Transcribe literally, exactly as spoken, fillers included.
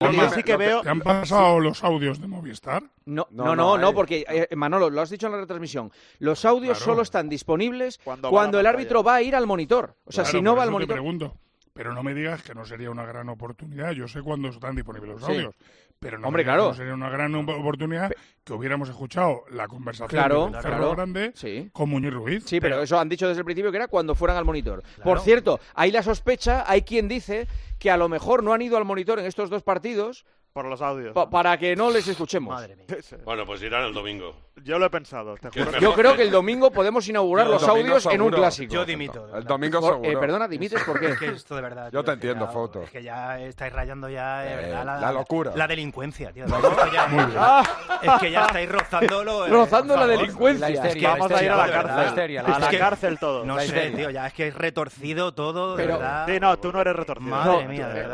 Yo sí que veo... ¿Te han pasado los audios de Movistar? No, no, no, no, no porque, eh, Manolo, lo has dicho en la retransmisión. Los audios Claro. solo están disponibles Cuando cuando, va la el árbitro va a ir al monitor. O sea, Claro, si no por va al eso te monitor... pregunto. Pero no me digas que no sería una gran oportunidad. Yo sé cuándo están disponibles los Sí. audios. Pero no, Hombre, me digas claro. que no sería una gran oportunidad que hubiéramos escuchado la conversación Claro, de Cerro claro. Grande Sí. con Muñiz Ruiz. Sí, pero eso han dicho desde el principio que era cuando fueran al monitor. Claro. Por cierto, hay la sospecha, hay quien dice que a lo mejor no han ido al monitor en estos dos partidos Por los audios. pa- para que no les escuchemos. Madre mía. Sí. Bueno, pues irán el domingo. Yo lo he pensado, te Que juro. es Yo mejor. creo que el domingo podemos inaugurar Yo los el domingo audios en un seguro. clásico. Yo dimito. de El verdad. domingo Por- seguro. eh, perdona, ¿dimites por qué? Es que esto de verdad. Yo tío, te entiendo, es que ya- Foto. Es que ya estáis rayando ya, de Eh, verdad, la, la locura. La delincuencia, tío. Esto ya- es que ya estáis rozándolo. eh, Rozando por la favor. delincuencia. Es que Vamos a ir a la de verdad. cárcel. histeria, A Es la que- cárcel todo. No La sé, histeria. tío, ya es que es retorcido todo, de Pero- verdad. Sí, no, tú no eres retorcido. Madre No, mía, de tú- verdad.